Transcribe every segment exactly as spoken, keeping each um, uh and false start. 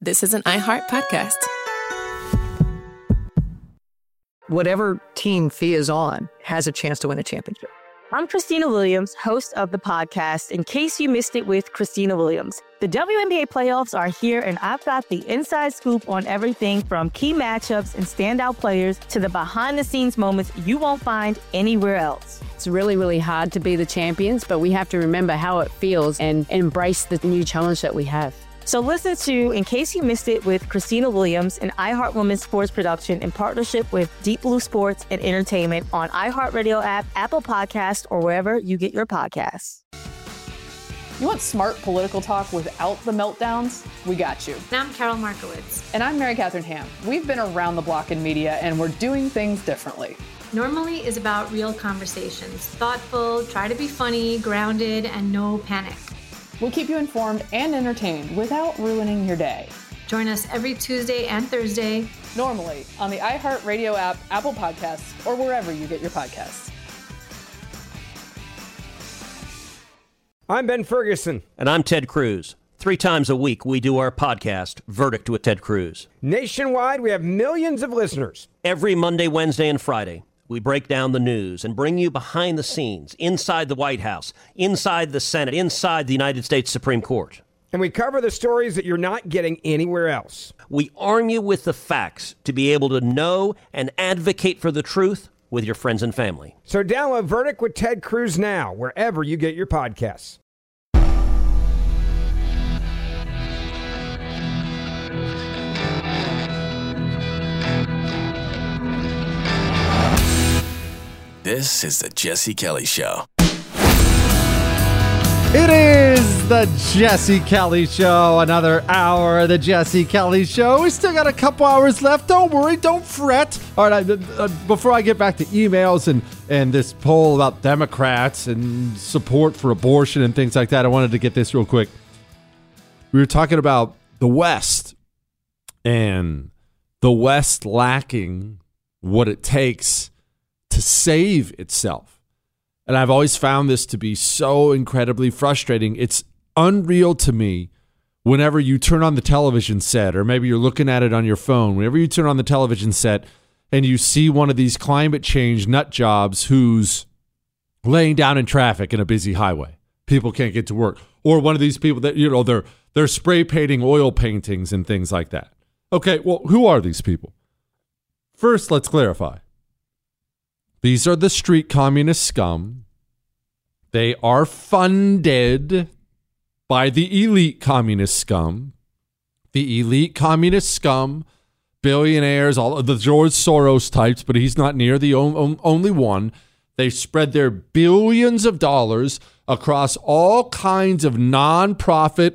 this is an iHeart podcast. Whatever team Thea is on has a chance to win a championship. I'm Christina Williams, host of the podcast, In Case You Missed It with Christina Williams. The W N B A playoffs are here, and I've got the inside scoop on everything from key matchups and standout players to the behind-the-scenes moments you won't find anywhere else. It's really, really hard to be the champions, but we have to remember how it feels and embrace the new challenge that we have. So listen to In Case You Missed It with Christina Williams, an iHeart Women's Sports production in partnership with Deep Blue Sports and Entertainment on iHeartRadio app, Apple Podcasts, or wherever you get your podcasts. You want smart political talk without the meltdowns? We got you. And I'm Carol Markowitz. And I'm Mary Catherine Ham. We've been around the block in media, and we're doing things differently. Normally is about real conversations. Thoughtful, try to be funny, grounded, and no panic. We'll keep you informed and entertained without ruining your day. Join us every Tuesday and Thursday. Normally on the iHeartRadio app, Apple Podcasts, or wherever you get your podcasts. I'm Ben Ferguson. And I'm Ted Cruz. Three times a week, we do our podcast, Verdict with Ted Cruz. Nationwide, we have millions of listeners. Every Monday, Wednesday, and Friday, we break down the news and bring you behind the scenes, inside the White House, inside the Senate, inside the United States Supreme Court. And we cover the stories that you're not getting anywhere else. We arm you with the facts to be able to know and advocate for the truth with your friends and family. So download Verdict with Ted Cruz now, wherever you get your podcasts. This is the Jesse Kelly Show. It is the Jesse Kelly Show. Another hour of the Jesse Kelly Show. We still got a couple hours left. Don't worry. Don't fret. All right. I, uh, before I get back to emails and, and this poll about Democrats and support for abortion and things like that, I wanted to get this real quick. We were talking about the West and the West lacking what it takes to save itself. And I've always found this to be so incredibly frustrating. It's unreal to me whenever you turn on the television set, or maybe you're looking at it on your phone, whenever you turn on the television set and you see one of these climate change nut jobs who's laying down in traffic in a busy highway. People can't get to work. Or one of these people that, you know, they're they're spray painting oil paintings and things like that. Okay, well, who are these people? First, let's clarify. These are the street communist scum. They are funded by the elite communist scum. The elite communist scum, billionaires, all of the George Soros types, but he's not near the on, only one. They spread their billions of dollars across all kinds of nonprofit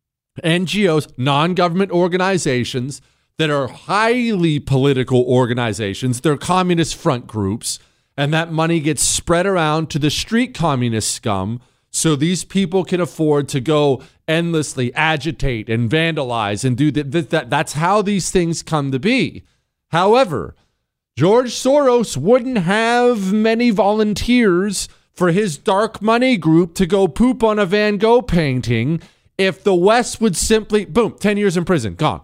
N G Os, non-government organizations that are highly political organizations. They're communist front groups. And that money gets spread around to the street communist scum so these people can afford to go endlessly agitate and vandalize and do that. that. That's how these things come to be. However, George Soros wouldn't have many volunteers for his dark money group to go poop on a Van Gogh painting if the West would simply, boom, ten years in prison, gone.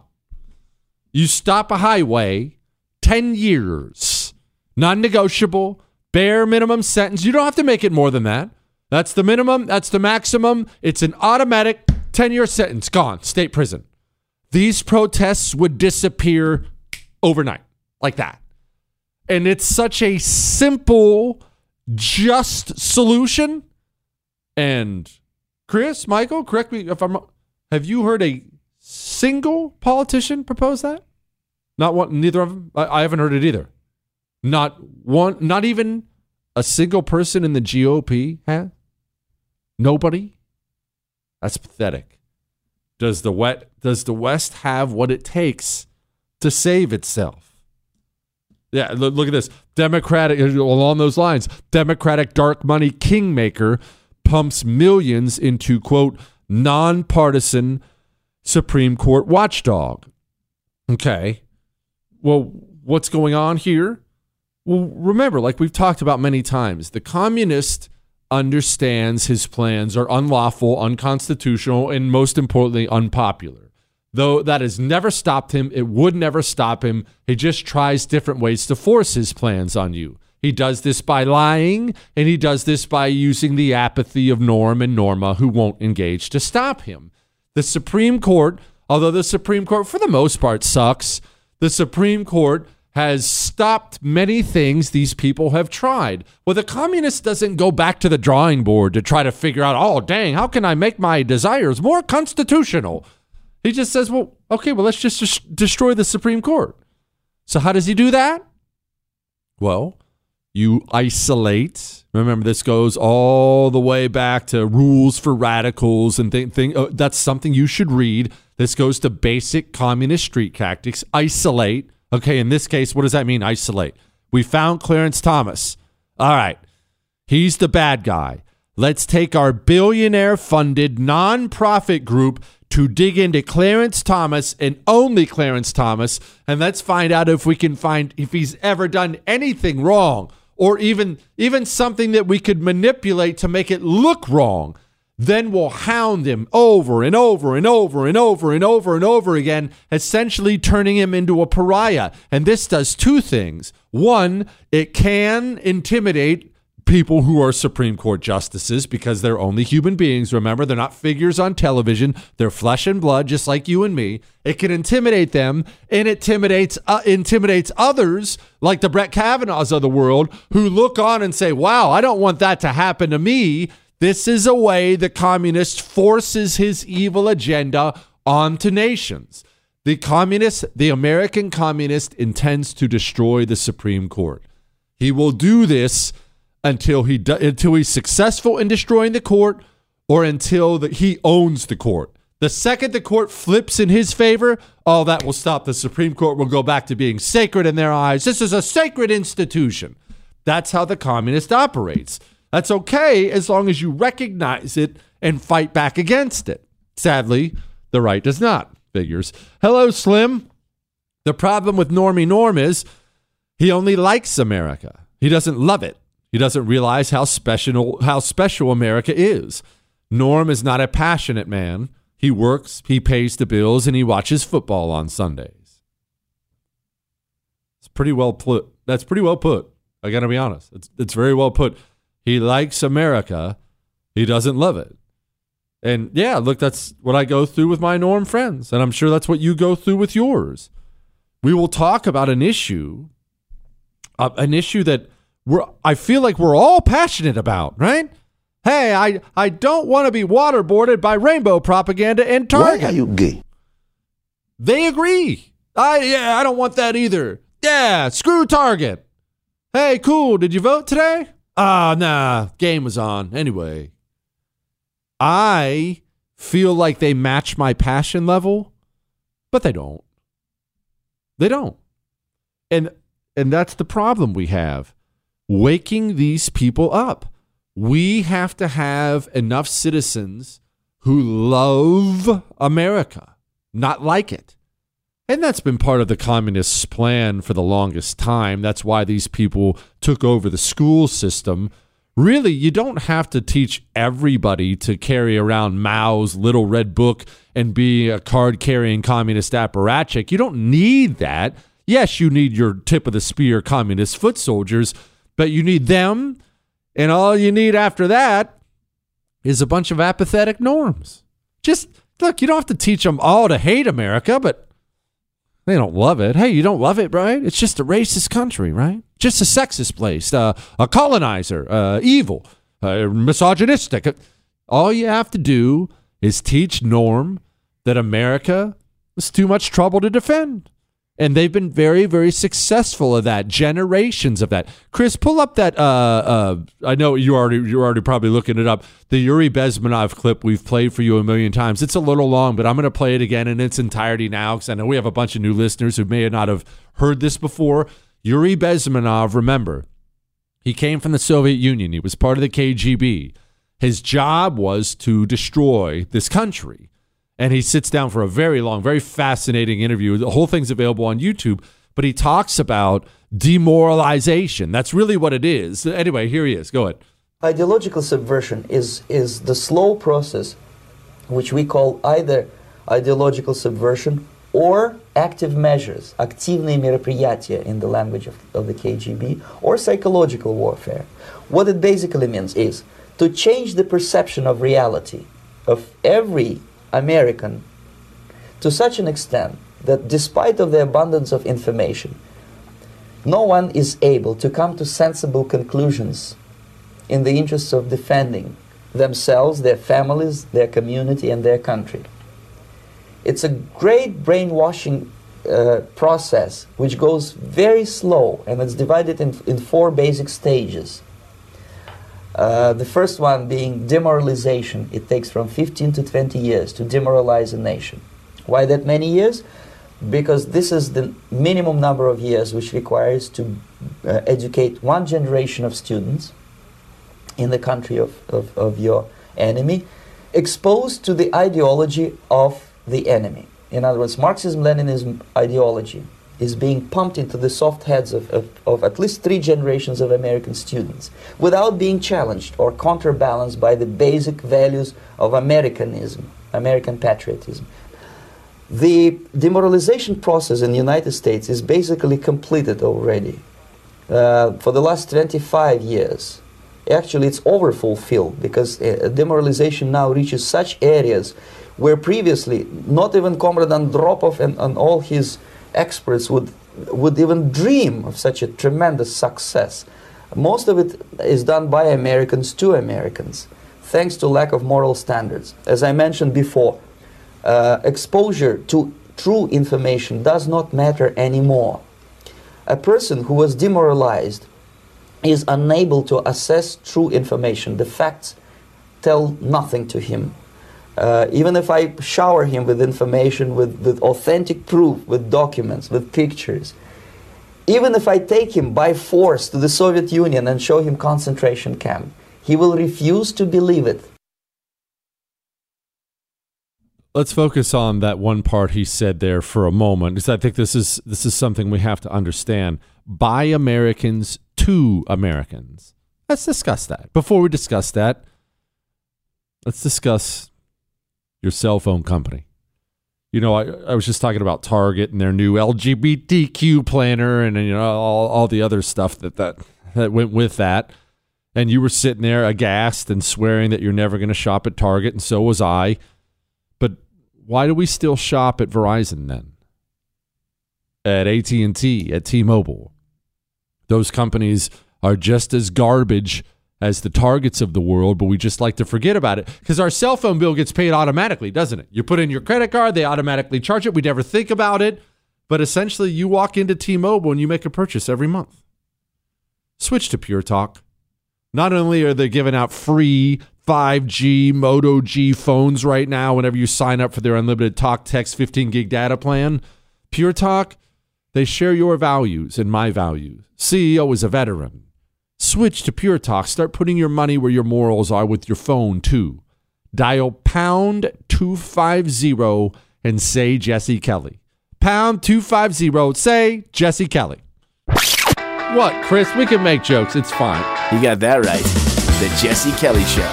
You stop a highway, ten years. Non-negotiable, bare minimum sentence. You don't have to make it more than that. That's the minimum. That's the maximum. It's an automatic ten-year sentence. Gone. State prison. These protests would disappear overnight like that. And it's such a simple, just solution. And Chris, Michael, correct me if I'm wrong. Have you heard a single politician propose that? Not one. Neither of them. I, I haven't heard it either. Not one, not even a single person in the G O P has? Nobody? That's pathetic. Does the wet, does the West have what it takes to save itself? Yeah, look, look at this. Democratic, along those lines, Democratic dark money kingmaker pumps millions into, quote, nonpartisan Supreme Court watchdog. Okay. Well, what's going on here? Well, remember, like we've talked about many times, the communist understands his plans are unlawful, unconstitutional, and most importantly, unpopular. Though that has never stopped him. It would never stop him. He just tries different ways to force his plans on you. He does this by lying, and he does this by using the apathy of Norm and Norma, who won't engage, to stop him. The Supreme Court, although the Supreme Court for the most part sucks, the Supreme Court has stopped many things these people have tried. Well, the communist doesn't go back to the drawing board to try to figure out, oh, dang, how can I make my desires more constitutional? He just says, well, okay, well, let's just des- destroy the Supreme Court. So how does he do that? Well, you isolate. Remember, this goes all the way back to Rules for Radicals and thing. Thing. Uh, that's something you should read. This goes to basic communist street tactics. Isolate. Okay, in this case, what does that mean, isolate? We found Clarence Thomas. All right, he's the bad guy. Let's take our billionaire-funded nonprofit group to dig into Clarence Thomas and only Clarence Thomas, and let's find out if we can find if he's ever done anything wrong, or even even something that we could manipulate to make it look wrong. Then we'll hound him over and over and over and over and over and over again, essentially turning him into a pariah. And this does two things. One, it can intimidate people who are Supreme Court justices because they're only human beings. Remember, they're not figures on television. They're flesh and blood, just like you and me. It can intimidate them, and it intimidates uh, intimidates others, like the Brett Kavanaughs of the world, who look on and say, wow, I don't want that to happen to me. This is a way the communist forces his evil agenda onto nations. The communist, the American communist, intends to destroy the Supreme Court. He will do this until he do, until he's successful in destroying the court, or until the, he owns the court. The second the court flips in his favor, all that will stop. The Supreme Court will go back to being sacred in their eyes. This is a sacred institution. That's how the communist operates. That's okay as long as you recognize it and fight back against it. Sadly, the right does not. Figures. Hello, Slim. The problem with Normie Norm is he only likes America. He doesn't love it. He doesn't realize how special how special America is. Norm is not a passionate man. He works, he pays the bills, and he watches football on Sundays. It's pretty well put. That's pretty well put. I got to be honest. It's it's very well put. He likes America. He doesn't love it. And yeah, look, that's what I go through with my Norm friends. And I'm sure that's what you go through with yours. We will talk about an issue, uh, an issue that we're, I feel like we're all passionate about, right? Hey, I, I don't want to be waterboarded by rainbow propaganda and Target. Why are you gay? They agree. I yeah, I don't want that either. Yeah, screw Target. Hey, cool. Did you vote today? Ah, nah, game was on. Anyway, I feel like they match my passion level, but they don't. They don't. And and that's the problem we have. Waking these people up. We have to have enough citizens who love America, not like it. And that's been part of the communists' plan for the longest time. That's why these people took over the school system. Really, you don't have to teach everybody to carry around Mao's little red book and be a card-carrying communist apparatchik. You don't need that. Yes, you need your tip-of-the-spear communist foot soldiers, but you need them, and all you need after that is a bunch of apathetic norms. Just, look, you don't have to teach them all to hate America, but they don't love it. Hey, you don't love it, right? It's just a racist country, right? Just a sexist place, uh, a colonizer, uh, evil, uh, misogynistic. All you have to do is teach Norm that America is too much trouble to defend. And they've been very, very successful at that. Generations of that. Chris, pull up that. Uh, uh, I know you already you're already probably looking it up. The Yuri Bezmenov clip we've played for you a million times. It's a little long, but I'm going to play it again in its entirety now because I know we have a bunch of new listeners who may not have heard this before. Yuri Bezmenov, remember, he came from the Soviet Union. He was part of the K G B. His job was to destroy this country. And he sits down for a very long, very fascinating interview. The whole thing's available on YouTube. But he talks about demoralization. That's really what it is. Anyway, here he is. Go ahead. Ideological subversion is, is the slow process which we call either ideological subversion, or active measures, активные мероприятия in the language of, of the K G B, or psychological warfare. What it basically means is to change the perception of reality of every American to such an extent that despite of the abundance of information, no one is able to come to sensible conclusions in the interests of defending themselves, their families, their community, and their country. It's a great brainwashing uh, process which goes very slow, and it's divided in, in four basic stages. Uh, the first one being demoralization. It takes from fifteen to twenty years to demoralize a nation. Why that many years? Because this is the minimum number of years which requires to uh, educate one generation of students in the country of, of, of your enemy, exposed to the ideology of the enemy. In other words, Marxism-Leninism ideology is being pumped into the soft heads of, of, of at least three generations of American students without being challenged or counterbalanced by the basic values of Americanism, American patriotism. The demoralization process in the United States is basically completed already. Uh, for the last twenty-five years, actually it's overfulfilled, because uh, demoralization now reaches such areas where previously not even Comrade Andropov and, and all his experts would would even dream of such a tremendous success. Most of it is done by Americans to Americans, thanks to lack of moral standards. As I mentioned before, uh, exposure to true information does not matter anymore. A person who was demoralized is unable to assess true information. The facts tell nothing to him. Uh, even if I shower him with information, with, with authentic proof, with documents, with pictures, even if I take him by force to the Soviet Union and show him concentration camp, he will refuse to believe it. Let's focus on that one part he said there for a moment, because I think this is this is something we have to understand. By Americans to Americans. Let's discuss that. Before we discuss that, let's discuss your cell phone company. You know, I, I was just talking about Target and their new L G B T Q planner and, you know, all, all the other stuff that, that, that went with that. And you were sitting there aghast and swearing that you're never going to shop at Target, and so was I. But why do we still shop at Verizon then? At A T and T, at T-Mobile? Those companies are just as garbage as the Targets of the world, but we just like to forget about it because our cell phone bill gets paid automatically, doesn't it? You put in your credit card, they automatically charge it. We never think about it, but essentially you walk into T-Mobile and you make a purchase every month. Switch to Pure Talk. Not only are they giving out free five G, Moto G phones right now whenever you sign up for their unlimited talk, text, fifteen gig data plan, Pure Talk, they share your values and my values. C E O is a veteran. Switch to Pure Talk. Start putting your money where your morals are with your phone, too. Dial pound two fifty and say Jesse Kelly. Pound two fifty, say Jesse Kelly. What, Chris? We can make jokes. It's fine. You got that right. The Jesse Kelly Show.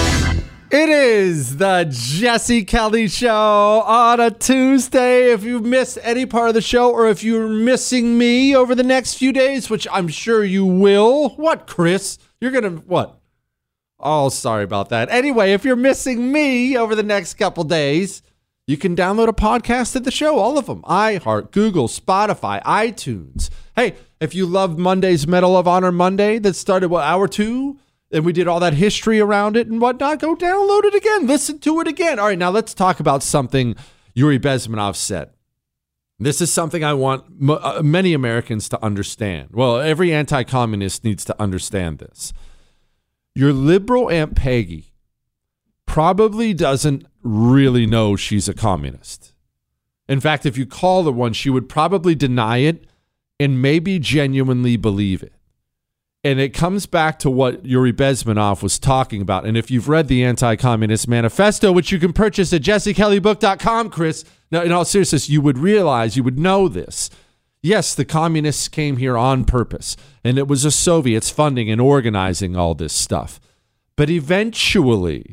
It is the Jesse Kelly Show on a Tuesday. If you missed any part of the show, or if you're missing me over the next few days, which I'm sure you will. What, Chris? You're going to, what? Oh, sorry about that. Anyway, if you're missing me over the next couple days, you can download a podcast of the show, all of them. iHeart, Google, Spotify, iTunes. Hey, if you loved Monday's Medal of Honor Monday that started, what, hour two? And we did all that history around it and whatnot. Go download it again. Listen to it again. All right, now let's talk about something Yuri Bezmenov said. This is something I want m- uh, many Americans to understand. Well, every anti-communist needs to understand this. Your liberal Aunt Peggy probably doesn't really know she's a communist. In fact, if you call her one, she would probably deny it and maybe genuinely believe it. And it comes back to what Yuri Bezmenov was talking about. And if you've read the Anti-Communist Manifesto, which you can purchase at jesse kelly book dot com, Chris, now, in all seriousness, you would realize, you would know this. Yes, the communists came here on purpose, and it was the Soviets funding and organizing all this stuff. But eventually,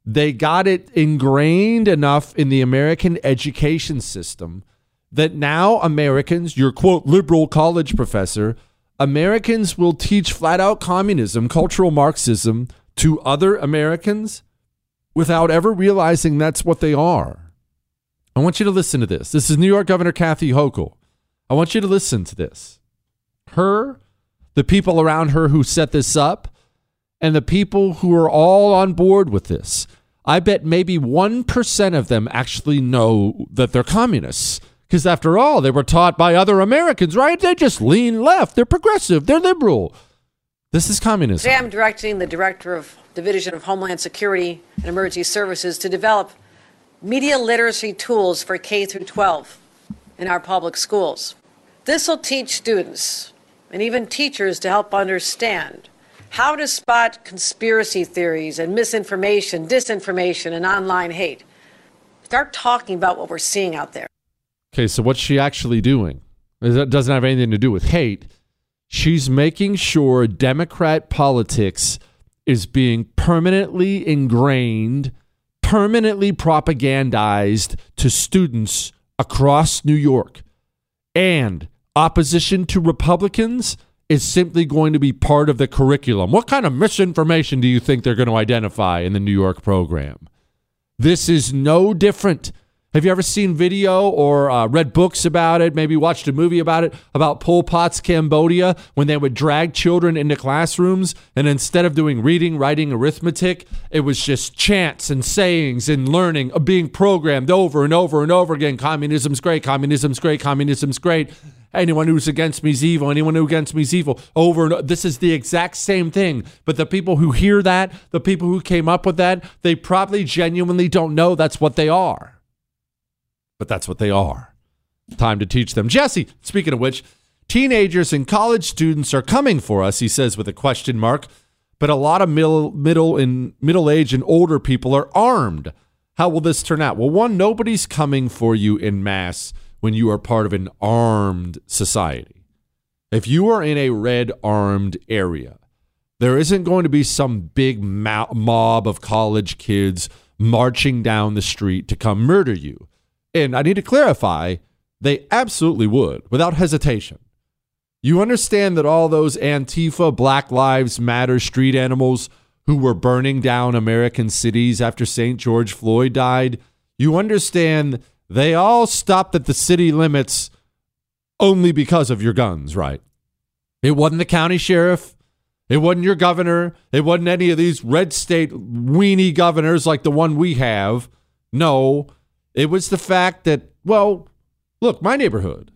they got it ingrained enough in the American education system that now Americans, your quote, liberal college professor, Americans will teach flat out communism, cultural Marxism to other Americans without ever realizing that's what they are. I want you to listen to this. This is New York Governor Kathy Hochul. I want you to listen to this. Her, the people around her who set this up, and the people who are all on board with this. I bet maybe one percent of them actually know that they're communists. Because after all, they were taught by other Americans, right? They just lean left. They're progressive. They're liberal. This is communism. Today I'm directing the Director of Division of Homeland Security and Emergency Services to develop media literacy tools for K through twelve in our public schools. This will teach students and even teachers to help understand how to spot conspiracy theories and misinformation, disinformation, and online hate. Start talking about what we're seeing out there. Okay, so what's she actually doing? It doesn't have anything to do with hate. She's making sure Democrat politics is being permanently ingrained, permanently propagandized to students across New York. And opposition to Republicans is simply going to be part of the curriculum. What kind of misinformation do you think they're going to identify in the New York program? This is no different. Have you ever seen video or uh, read books about it, maybe watched a movie about it, about Pol Pot's Cambodia, when they would drag children into classrooms and instead of doing reading, writing, arithmetic, it was just chants and sayings and learning, uh, being programmed over and over and over again. Communism's great, communism's great, communism's great. Anyone who's against me is evil. Anyone who against me is evil. Over and over. This is the exact same thing. But the people who hear that, the people who came up with that, they probably genuinely don't know that's what they are. But that's what they are. Time to teach them. Jesse, speaking of which, teenagers and college students are coming for us, he says with a question mark. But a lot of middle, middle and middle age and older people are armed. How will this turn out? Well, one, nobody's coming for you en masse when you are part of an armed society. If you are in a red armed area, there isn't going to be some big mo- mob of college kids marching down the street to come murder you. And I need to clarify, they absolutely would, without hesitation. You understand that all those Antifa, Black Lives Matter street animals who were burning down American cities after Saint George Floyd died, you understand they all stopped at the city limits only because of your guns, right? It wasn't the county sheriff. It wasn't your governor. It wasn't any of these red state weenie governors like the one we have. No, it was the fact that, well, look, my neighborhood.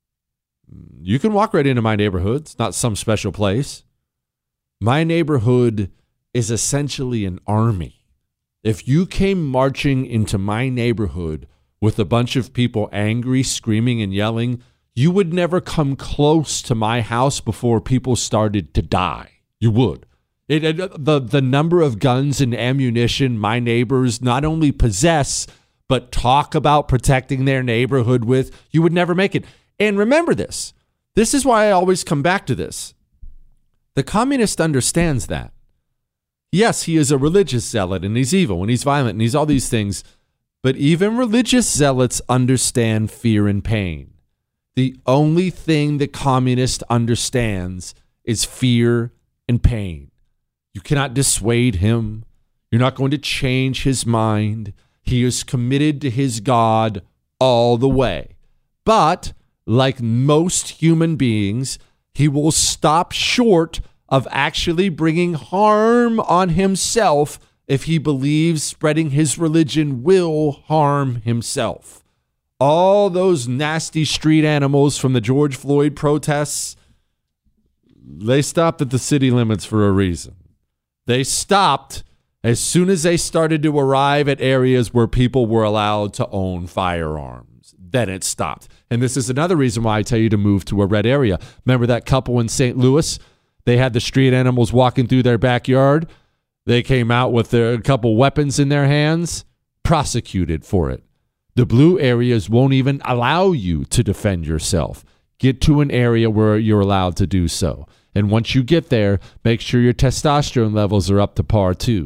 You can walk right into my neighborhood. It's not some special place. My neighborhood is essentially an army. If you came marching into my neighborhood with a bunch of people angry, screaming, and yelling, you would never come close to my house before people started to die. You would. It, it, the, the number of guns and ammunition my neighbors not only possess, but talk about protecting their neighborhood with, you would never make it. And remember this. This is why I always come back to this. The communist understands that. Yes, he is a religious zealot, and he's evil, and he's violent, and he's all these things. But even religious zealots understand fear and pain. The only thing the communist understands is fear and pain. You cannot dissuade him. You're not going to change his mind. He is committed to his God all the way. But like most human beings, he will stop short of actually bringing harm on himself if he believes spreading his religion will harm himself. All those nasty street animals from the George Floyd protests, they stopped at the city limits for a reason. They stopped as soon as they started to arrive at areas where people were allowed to own firearms. Then it stopped. And this is another reason why I tell you to move to a red area. Remember that couple in Saint Louis? They had the street animals walking through their backyard. They came out with their, a couple weapons in their hands, prosecuted for it. The blue areas won't even allow you to defend yourself. Get to an area where you're allowed to do so. And once you get there, make sure your testosterone levels are up to par too.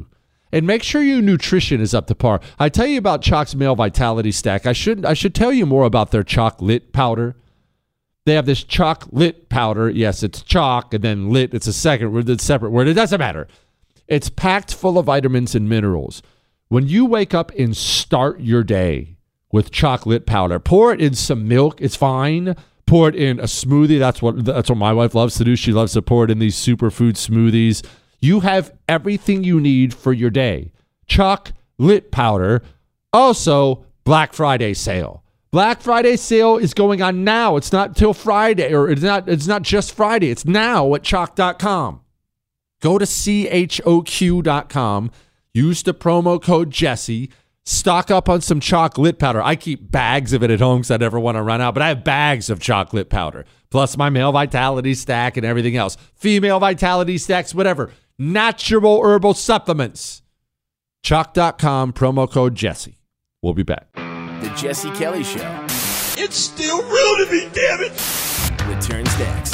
And make sure your nutrition is up to par. I tell you about Chalk's Male Vitality Stack. I should I should tell you more about their Chalk Lit powder. They have this Chalk Lit powder. Yes, it's chalk and then lit. It's a second word, it's a separate word. It doesn't matter. It's packed full of vitamins and minerals. When you wake up and start your day with Chalk Lit powder, pour it in some milk. It's fine. Pour it in a smoothie. That's what that's what my wife loves to do. She loves to pour it in these superfood smoothies. You have everything you need for your day. Chalk Lit powder. Also, Black Friday sale. Black Friday sale is going on now. It's not till Friday, or it's not it's not just Friday. It's now at chalk dot com. Go to C H O Q dot com. Use the promo code Jesse. Stock up on some Chalk Lit powder. I keep bags of it at home because I never want to run out, but I have bags of Chalk Lit powder, plus my male vitality stack and everything else. Female vitality stacks, whatever. Natural herbal supplements. chalk dot com, promo code Jesse. We'll be back. The Jesse Kelly Show. It's still real to me, damn it. Returns next.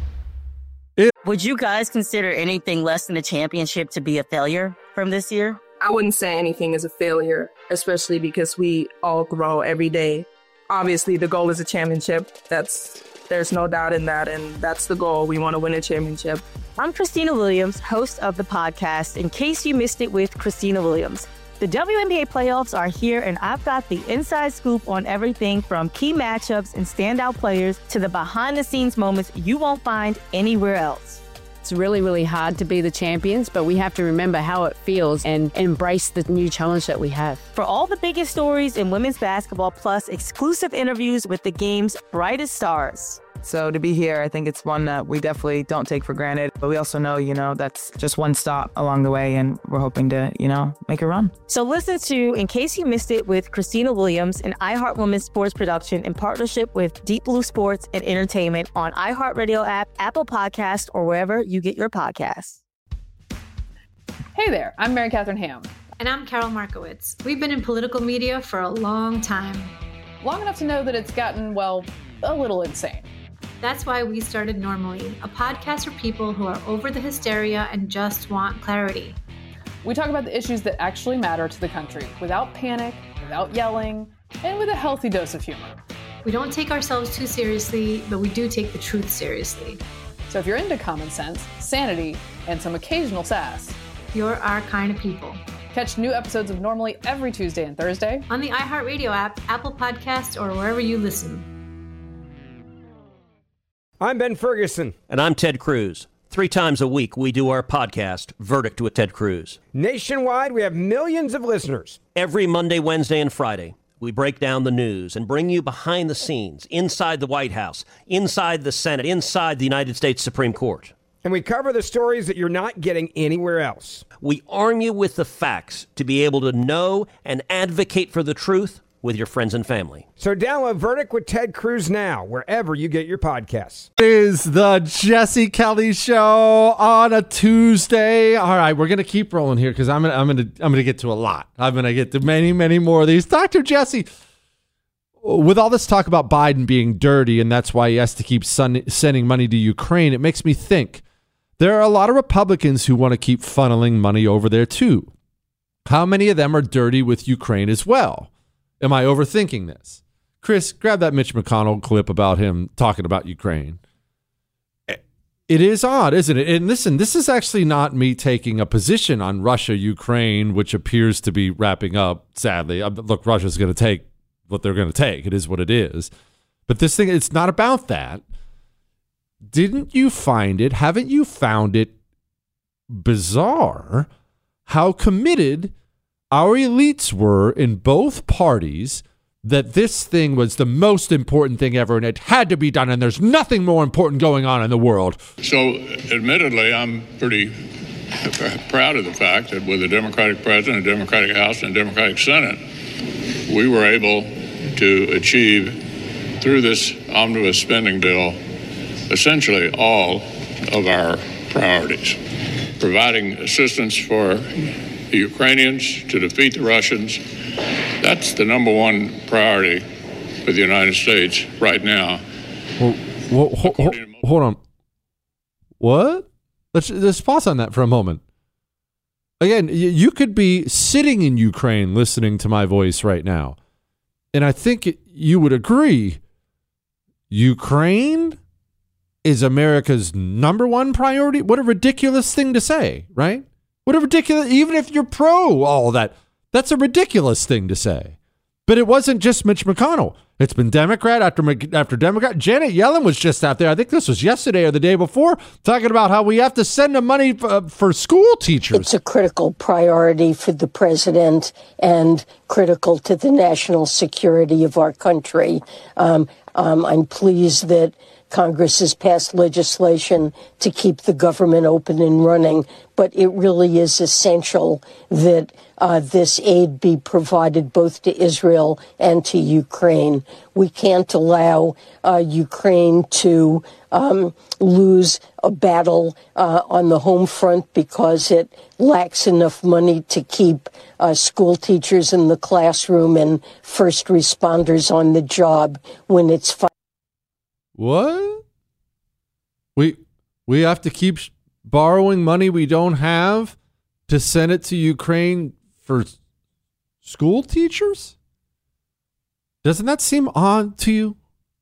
Would you guys consider anything less than a championship to be a failure from this year? I wouldn't say anything is a failure, especially because we all grow every day. Obviously, the goal is a championship. That's there's no doubt in that, and that's the goal. We want to win a championship. I'm Christina Williams, host of the podcast, In Case You Missed It with Christina Williams. The W N B A playoffs are here, and I've got the inside scoop on everything from key matchups and standout players to the behind-the-scenes moments you won't find anywhere else. It's really, really hard to be the champions, but we have to remember how it feels and embrace the new challenge that we have. For all the biggest stories in women's basketball, plus exclusive interviews with the game's brightest stars. So to be here, I think it's one that we definitely don't take for granted. But we also know, you know, that's just one stop along the way, and we're hoping to, you know, make a run. So listen to In Case You Missed It with Christina Williams, an iHeart Women's sports production in partnership with Deep Blue Sports and Entertainment on iHeartRadio app, Apple Podcast, or wherever you get your podcasts. Hey there, I'm Mary Catherine Ham. And I'm Carol Markowitz. We've been in political media for a long time. Long enough to know that it's gotten, well, a little insane. That's why we started Normally, a podcast for people who are over the hysteria and just want clarity. We talk about the issues that actually matter to the country without panic, without yelling, and with a healthy dose of humor. We don't take ourselves too seriously, but we do take the truth seriously. So if you're into common sense, sanity, and some occasional sass, you're our kind of people. Catch new episodes of Normally every Tuesday and Thursday on the iHeartRadio app, Apple Podcasts, or wherever you listen. I'm Ben Ferguson. And I'm Ted Cruz. Three times a week, we do our podcast, Verdict with Ted Cruz. Nationwide, we have millions of listeners. Every Monday, Wednesday, and Friday, we break down the news and bring you behind the scenes, inside the White House, inside the Senate, inside the United States Supreme Court. And we cover the stories that you're not getting anywhere else. We arm you with the facts to be able to know and advocate for the truth with your friends and family. So download Verdict with Ted Cruz now, wherever you get your podcasts. It is the Jesse Kelly Show on a Tuesday. All right, we're gonna keep rolling here because I'm gonna, I'm gonna, I'm gonna get to a lot. I'm gonna get to many, many more of these. Doctor Jesse, with all this talk about Biden being dirty and that's why he has to keep sun- sending money to Ukraine, it makes me think there are a lot of Republicans who want to keep funneling money over there too. How many of them are dirty with Ukraine as well? Am I overthinking this? Chris, grab that Mitch McConnell clip about him talking about Ukraine. It is odd, isn't it? And listen, this is actually not me taking a position on Russia, Ukraine, which appears to be wrapping up, sadly. Look, Russia's going to take what they're going to take. It is what it is. But this thing, it's not about that. Didn't you find it, haven't you found it bizarre how committed our elites were in both parties that this thing was the most important thing ever and it had to be done and there's nothing more important going on in the world? So, admittedly, I'm pretty proud of the fact that with a Democratic president, a Democratic House, and a Democratic Senate, we were able to achieve, through this omnibus spending bill, essentially all of our priorities. Providing assistance for the Ukrainians to defeat the Russians, that's the number one priority for the United States right now. Well, well, hold, hold, hold on. What? Let's, let's pause on that for a moment. Again, you could be sitting in Ukraine listening to my voice right now. And I think you would agree, Ukraine is America's number one priority. What a ridiculous thing to say, right? What a ridiculous, even if you're pro all that, that's a ridiculous thing to say. But it wasn't just Mitch McConnell. It's been Democrat after after Democrat. Janet Yellen was just out there, I think this was yesterday or the day before, talking about how we have to send the money uh, for school teachers. It's a critical priority for the president and critical to the national security of our country. Um, um, I'm pleased that Congress has passed legislation to keep the government open and running, but it really is essential that uh, this aid be provided both to Israel and to Ukraine. We can't allow uh, Ukraine to um, lose a battle uh, on the home front because it lacks enough money to keep uh, school teachers in the classroom and first responders on the job when it's fi- What? We we have to keep borrowing money we don't have to send it to Ukraine for school teachers? Doesn't that seem odd to you?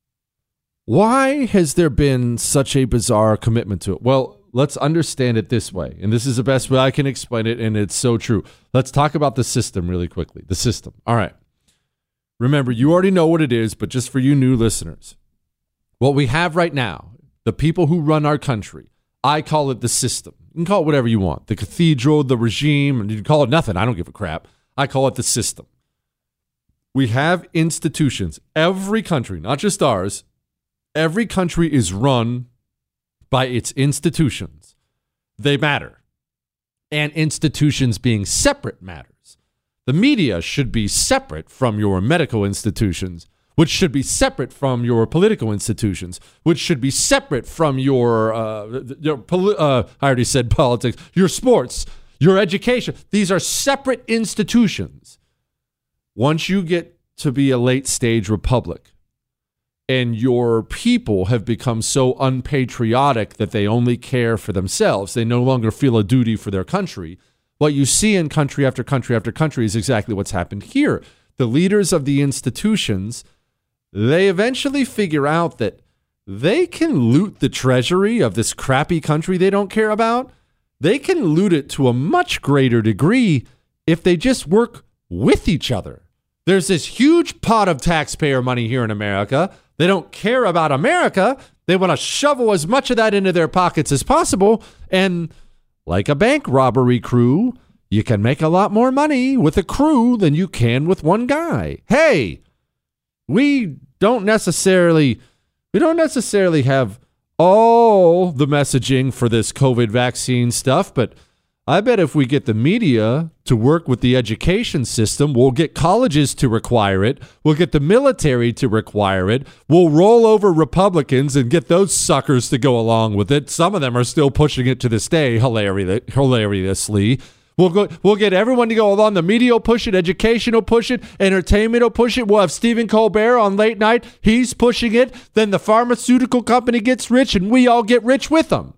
Why has there been such a bizarre commitment to it? Well, let's understand it this way, and this is the best way I can explain it, and it's so true. Let's talk about the system really quickly. The system. All right. Remember, you already know what it is, but just for you new listeners, what we have right now, the people who run our country, I call it the system. You can call it whatever you want. The cathedral, the regime, and you can call it nothing. I don't give a crap. I call it the system. We have institutions. Every country, not just ours, every country is run by its institutions. They matter. And institutions being separate matters. The media should be separate from your medical institutions, which should be separate from your political institutions, which should be separate from your, uh, your poli- uh, I already said politics, your sports, your education. These are separate institutions. Once you get to be a late stage republic and your people have become so unpatriotic that they only care for themselves, they no longer feel a duty for their country, what you see in country after country after country is exactly what's happened here. The leaders of the institutions, they eventually figure out that they can loot the treasury of this crappy country they don't care about. They can loot it to a much greater degree if they just work with each other. There's this huge pot of taxpayer money here in America. They don't care about America. They want to shovel as much of that into their pockets as possible. And like a bank robbery crew, you can make a lot more money with a crew than you can with one guy. Hey, we don't necessarily we don't necessarily have all the messaging for this COVID vaccine stuff, but I bet if we get the media to work with the education system, we'll get colleges to require it, we'll get the military to require it, we'll roll over Republicans and get those suckers to go along with it. Some of them are still pushing it to this day, hilari- hilariously. We'll go. We'll get everyone to go along. The media will push it. Education will push it. Entertainment will push it. We'll have Stephen Colbert on late night. He's pushing it. Then the pharmaceutical company gets rich, and we all get rich with them.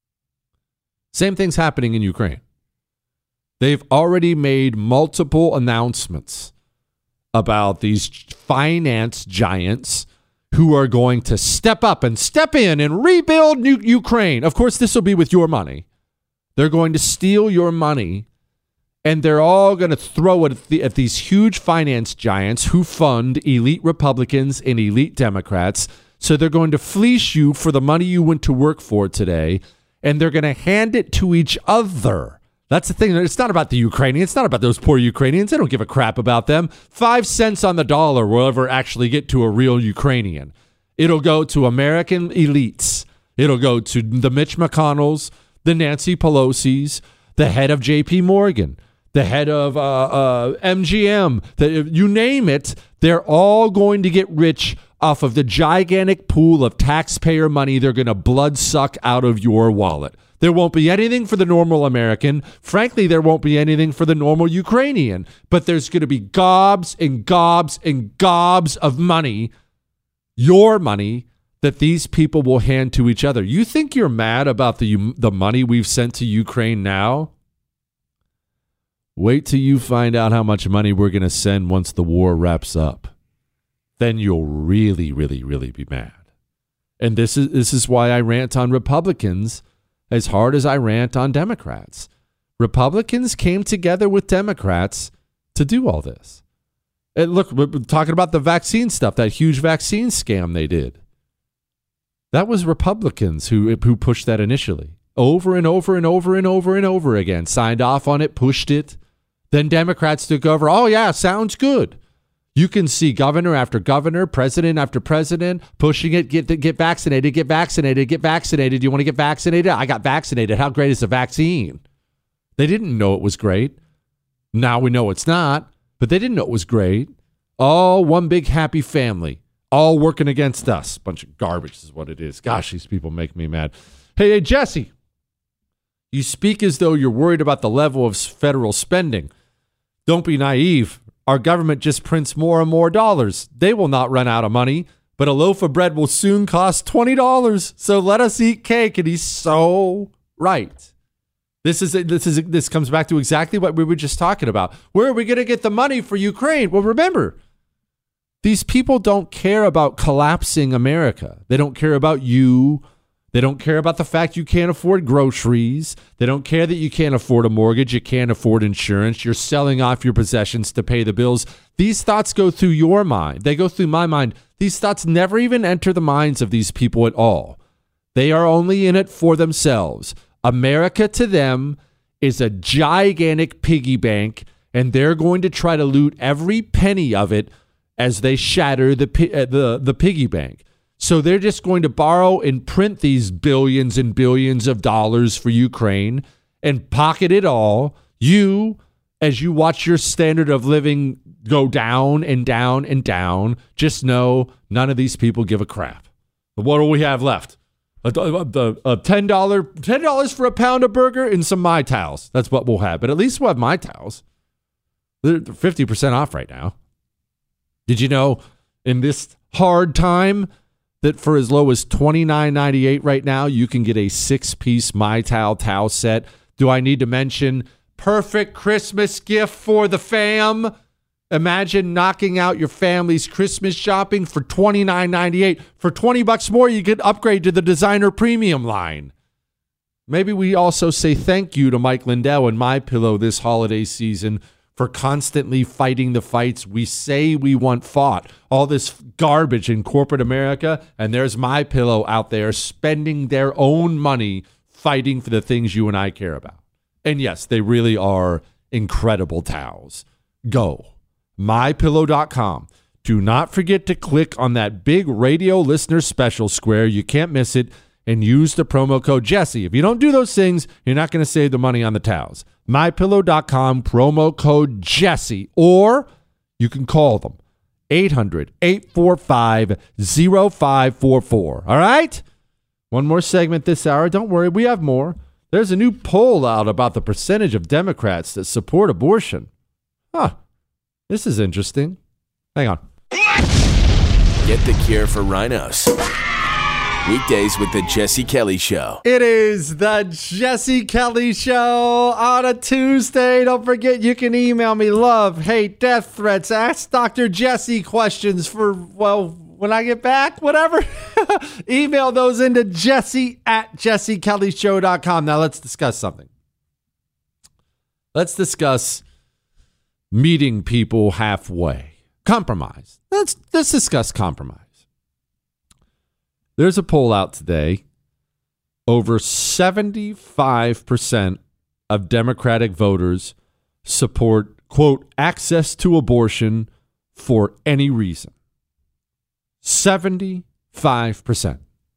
Same thing's happening in Ukraine. They've already made multiple announcements about these finance giants who are going to step up and step in and rebuild New- Ukraine. Of course, this will be with your money. They're going to steal your money, and they're all going to throw it at, the, at these huge finance giants who fund elite Republicans and elite Democrats. So they're going to fleece you for the money you went to work for today, and they're going to hand it to each other. That's the thing. It's not about the Ukrainians. It's not about those poor Ukrainians. They don't give a crap about them. Five cents on the dollar will ever actually get to a real Ukrainian. It'll go to American elites. It'll go to the Mitch McConnells, the Nancy Pelosi's, the head of J P Morgan, the head of uh, uh, M G M, the, you name it, they're all going to get rich off of the gigantic pool of taxpayer money they're going to blood suck out of your wallet. There won't be anything for the normal American. Frankly, there won't be anything for the normal Ukrainian. But there's going to be gobs and gobs and gobs of money, your money, that these people will hand to each other. You think you're mad about the the money we've sent to Ukraine now? Wait till you find out how much money we're going to send once the war wraps up. Then you'll really, really, really be mad. And this is this is why I rant on Republicans as hard as I rant on Democrats. Republicans came together with Democrats to do all this. And look, we're talking about the vaccine stuff, that huge vaccine scam they did. That was Republicans who who pushed that initially. Over and over and over and over and over again. Signed off on it, pushed it. Then Democrats took over. Oh, yeah, sounds good. You can see governor after governor, president after president pushing it. Get get vaccinated, get vaccinated, get vaccinated. You want to get vaccinated? I got vaccinated. How great is the vaccine? They didn't know it was great. Now we know it's not, but they didn't know it was great. All one big happy family, all working against us. Bunch of garbage is what it is. Gosh, these people make me mad. Hey, hey, Jesse, you speak as though you're worried about the level of federal spending. Don't be naive. Our government just prints more and more dollars. They will not run out of money, but a loaf of bread will soon cost twenty dollars. So let us eat cake. And he's so right. This is this is this comes back to exactly what we were just talking about. Where are we going to get the money for Ukraine? Well, remember, these people don't care about collapsing America. They don't care about you. They don't care about the fact you can't afford groceries. They don't care that you can't afford a mortgage. You can't afford insurance. You're selling off your possessions to pay the bills. These thoughts go through your mind. They go through my mind. These thoughts never even enter the minds of these people at all. They are only in it for themselves. America to them is a gigantic piggy bank, and they're going to try to loot every penny of it as they shatter the uh, the, the piggy bank. So they're just going to borrow and print these billions and billions of dollars for Ukraine and pocket it all. You, as you watch your standard of living go down and down and down, just know none of these people give a crap. But what do we have left? A, a, a ten dollars ten dollars for a pound of burger and some Mai Towels. That's what we'll have. But at least we'll have Mai Towels. They're fifty percent off right now. Did you know in this hard time that for as low as twenty-nine ninety-eight right now, you can get a six-piece Mai Towel towel set? Do I need to mention perfect Christmas gift for the fam? Imagine knocking out your family's Christmas shopping for twenty-nine ninety-eight. For twenty bucks more, you get upgrade to the designer premium line. Maybe we also say thank you to Mike Lindell and MyPillow this holiday season for constantly fighting the fights we say we want fought. All this garbage in corporate America, and there's MyPillow out there spending their own money fighting for the things you and I care about. And yes, they really are incredible towels. Go. my pillow dot com. Do not forget to click on that big radio listener special square. You can't miss it. And use the promo code Jesse. If you don't do those things, you're not going to save the money on the towels. my pillow dot com, promo code Jesse. Or you can call them. eight hundred, eight four five, zero five four four. All right? One more segment this hour. Don't worry, we have more. There's a new poll out about the percentage of Democrats that support abortion. Huh. This is interesting. Hang on. Get the cure for rhinos. Weekdays with the Jesse Kelly Show. It is the Jesse Kelly Show on a Tuesday. Don't forget, you can email me love, hate, death threats. Ask Doctor Jesse questions for, well, when I get back, whatever. Email those into Jesse at jesse kelly show dot com. Now let's discuss something. Let's discuss meeting people halfway. Compromise. Let's, let's discuss compromise. There's a poll out today. Over seventy-five percent of Democratic voters support, quote, access to abortion for any reason. seventy-five percent.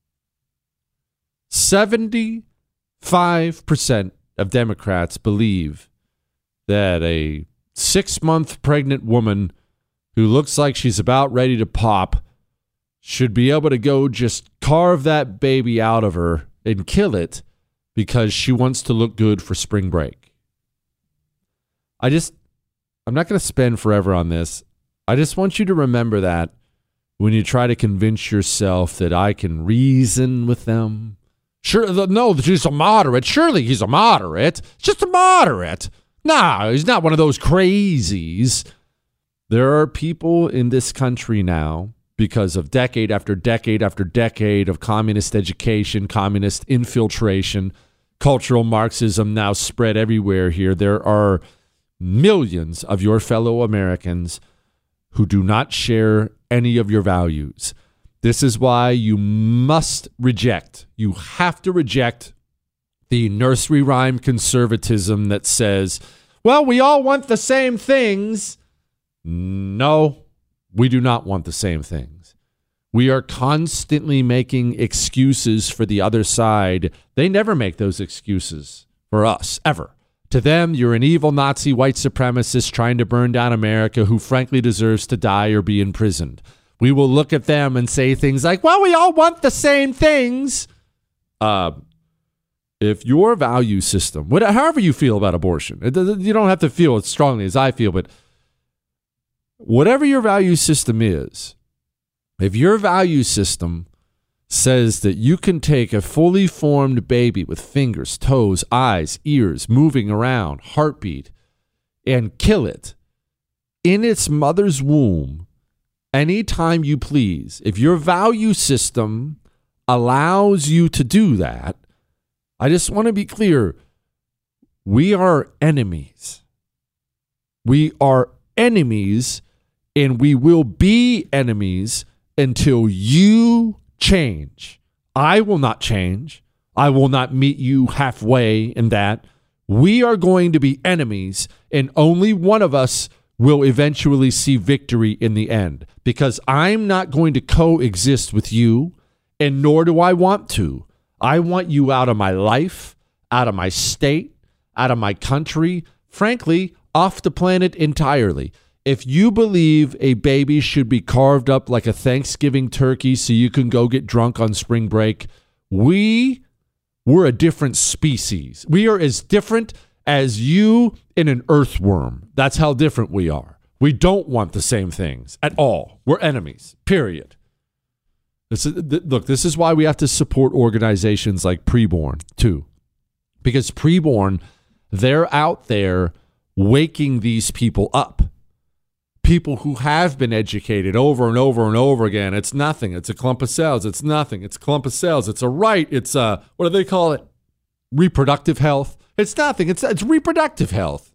seventy-five percent of Democrats believe that a six-month pregnant woman who looks like she's about ready to pop should be able to go just carve that baby out of her and kill it because she wants to look good for spring break. I just, I'm not going to spend forever on this. I just want you to remember that when you try to convince yourself that I can reason with them. Sure, no, he's a moderate. Surely he's a moderate. Just a moderate. No, he's not one of those crazies. There are people in this country now, because of decade after decade after decade of communist education, communist infiltration, cultural Marxism now spread everywhere here. There are millions of your fellow Americans who do not share any of your values. This is why you must reject, you have to reject the nursery rhyme conservatism that says, well, we all want the same things. No, we do not want the same things. We are constantly making excuses for the other side. They never make those excuses for us, ever. To them, you're an evil Nazi white supremacist trying to burn down America who frankly deserves to die or be imprisoned. We will look at them and say things like, well, we all want the same things. Uh, if your value system, whatever, however you feel about abortion, it, you don't have to feel as strongly as I feel, but whatever your value system is, if your value system says that you can take a fully formed baby with fingers, toes, eyes, ears, moving around, heartbeat, and kill it in its mother's womb anytime you please, if your value system allows you to do that, I just want to be clear, we are enemies. We are enemies, and we will be enemies until you change. I will not change. I will not meet you halfway in that. We are going to be enemies, and only one of us will eventually see victory in the end, because I'm not going to coexist with you, and nor do I want to. I want you out of my life, out of my state, out of my country, frankly, off the planet entirely. If you believe a baby should be carved up like a Thanksgiving turkey so you can go get drunk on spring break, we, we're a different species. We are as different as you and an earthworm. That's how different we are. We don't want the same things at all. We're enemies, period. This is, th- look, this is why we have to support organizations like Preborn, too. Because Preborn, they're out there waking these people up. People who have been educated over and over and over again. It's nothing. It's a clump of cells. It's nothing. It's a clump of cells. It's a right. It's a, what do they call it? Reproductive health. It's nothing. It's, it's reproductive health.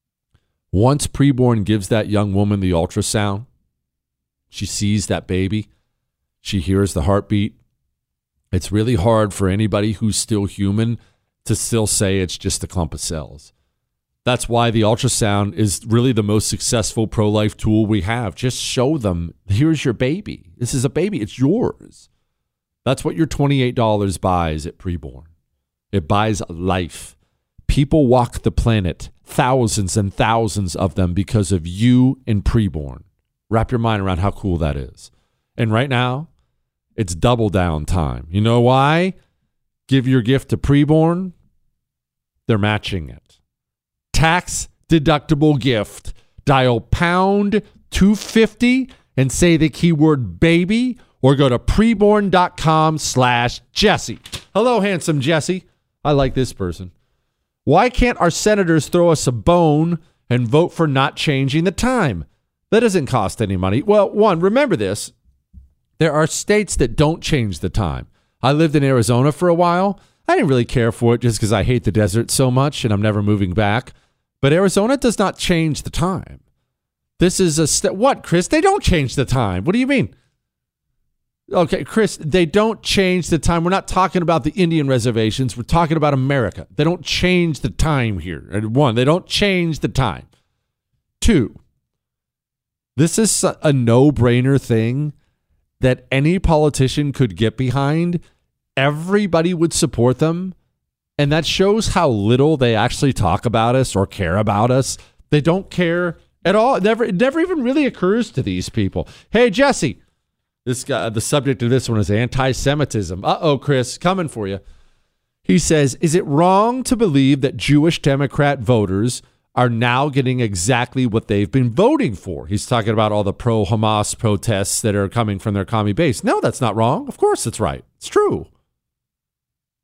Once Preborn gives that young woman the ultrasound, she sees that baby. She hears the heartbeat. It's really hard for anybody who's still human to still say it's just a clump of cells. That's why the ultrasound is really the most successful pro-life tool we have. Just show them, here's your baby. This is a baby. It's yours. That's what your twenty-eight dollars buys at Preborn. It buys life. People walk the planet, thousands and thousands of them, because of you and Preborn. Wrap your mind around how cool that is. And right now, it's double down time. You know why? Give your gift to Preborn. They're matching it. Tax deductible gift. Dial pound two fifty and say the keyword baby, or go to preborn.com slash Jesse. Hello, handsome Jesse. I like this person. Why can't our senators throw us a bone and vote for not changing the time? That doesn't cost any money. Well, one, remember this. There are states that don't change the time. I lived in Arizona for a while. I didn't really care for it just because I hate the desert so much and I'm never moving back. But Arizona does not change the time. This is a st- what, Chris? They don't change the time. What do you mean? Okay, Chris, they don't change the time. We're not talking about the Indian reservations. We're talking about America. They don't change the time here. One, they don't change the time. Two, this is a no-brainer thing that any politician could get behind. Everybody would support them. And that shows how little they actually talk about us or care about us. They don't care at all. It never, it never even really occurs to these people. Hey, Jesse, this guy, the subject of this one is anti-Semitism. Uh-oh, Chris, coming for you. He says, is it wrong to believe that Jewish Democrat voters are now getting exactly what they've been voting for? He's talking about all the pro-Hamas protests that are coming from their commie base. No, that's not wrong. Of course it's right. It's true.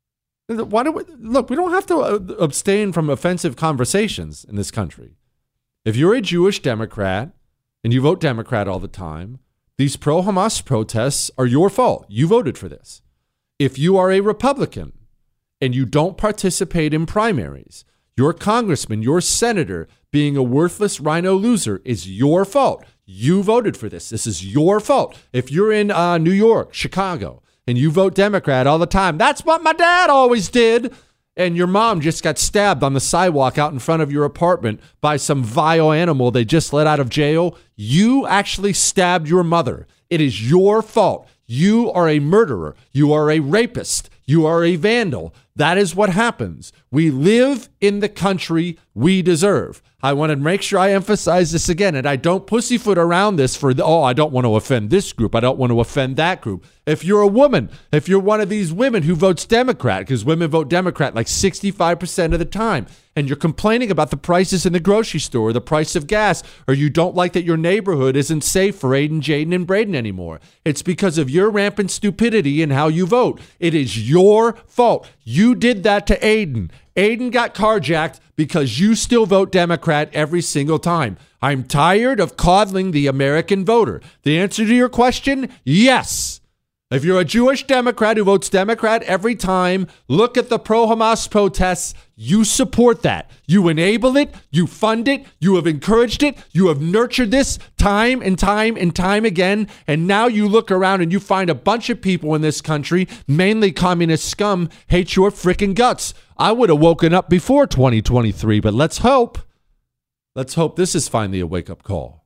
Why do we, look, we don't have to uh, abstain from offensive conversations in this country. If you're a Jewish Democrat and you vote Democrat all the time, these pro-Hamas protests are your fault. You voted for this. If you are a Republican and you don't participate in primaries, your congressman, your senator being a worthless rhino loser is your fault. You voted for this. This is your fault. If you're in uh, New York, Chicago, and you vote Democrat all the time, that's what my dad always did, and your mom just got stabbed on the sidewalk out in front of your apartment by some vile animal they just let out of jail, you actually stabbed your mother. It is your fault. You are a murderer. You are a rapist. You are a vandal. That is what happens. We live in the country we deserve. I want to make sure I emphasize this again, and I don't pussyfoot around this for, the, oh, I don't want to offend this group. I don't want to offend that group. If you're a woman, if you're one of these women who votes Democrat, because women vote Democrat like sixty-five percent of the time, and you're complaining about the prices in the grocery store, or the price of gas, or you don't like that your neighborhood isn't safe for Aiden, Jaden, and Braden anymore, it's because of your rampant stupidity in how you vote. It is your fault. You did that to Aiden. Aiden got carjacked because you still vote Democrat every single time. I'm tired of coddling the American voter. The answer to your question, yes. If you're a Jewish Democrat who votes Democrat every time, look at the pro-Hamas protests. You support that. You enable it. You fund it. You have encouraged it. You have nurtured this time and time and time again. And now you look around and you find a bunch of people in this country, mainly communist scum, hate your freaking guts. I would have woken up before twenty twenty-three, but let's hope. Let's hope this is finally a wake-up call.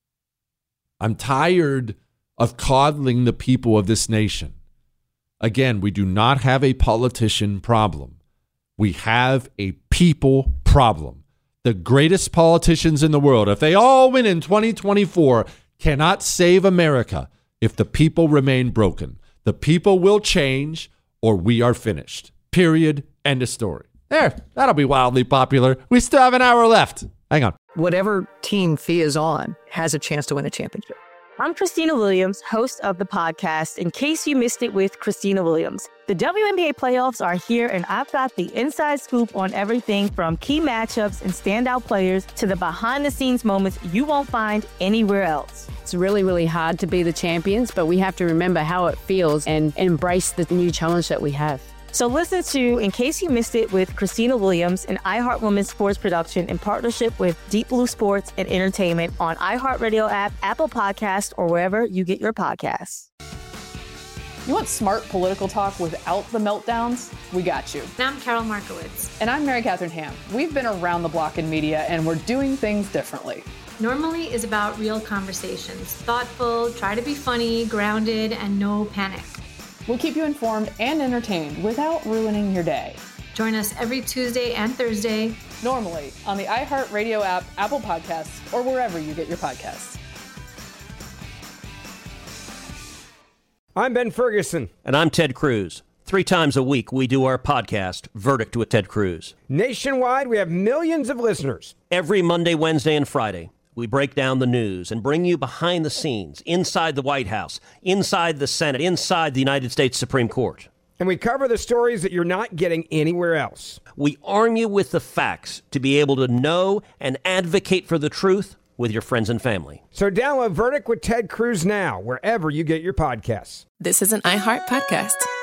I'm tired of coddling the people of this nation. Again, we do not have a politician problem. We have a people problem. The greatest politicians in the world, if they all win in twenty twenty-four, cannot save America if the people remain broken. The people will change or we are finished. Period. End of story. There, that'll be wildly popular. We still have an hour left. Hang on. Whatever team Thea is on has a chance to win a championship. I'm Christina Williams, host of the podcast, In Case You Missed It with Christina Williams. The W N B A playoffs are here, and I've got the inside scoop on everything from key matchups and standout players to the behind-the-scenes moments you won't find anywhere else. It's really, really hard to be the champions, but we have to remember how it feels and embrace the new challenge that we have. So listen to In Case You Missed It with Christina Williams, an iHeart Women's sports production in partnership with Deep Blue Sports and Entertainment on iHeartRadio app, Apple Podcast, or wherever you get your podcasts. You want smart political talk without the meltdowns? We got you. And I'm Carol Markowitz. And I'm Mary Catherine Ham. We've been around the block in media, and we're doing things differently. Normally is about real conversations. Thoughtful, try to be funny, grounded, and no panic. We'll keep you informed and entertained without ruining your day. Join us every Tuesday and Thursday. Normally on the iHeartRadio app, Apple Podcasts, or wherever you get your podcasts. I'm Ben Ferguson. And I'm Ted Cruz. Three times a week, we do our podcast, Verdict with Ted Cruz. Nationwide, we have millions of listeners. Every Monday, Wednesday, and Friday, we break down the news and bring you behind the scenes, inside the White House, inside the Senate, inside the United States Supreme Court. And we cover the stories that you're not getting anywhere else. We arm you with the facts to be able to know and advocate for the truth with your friends and family. So download Verdict with Ted Cruz now, wherever you get your podcasts. This is an iHeart podcast.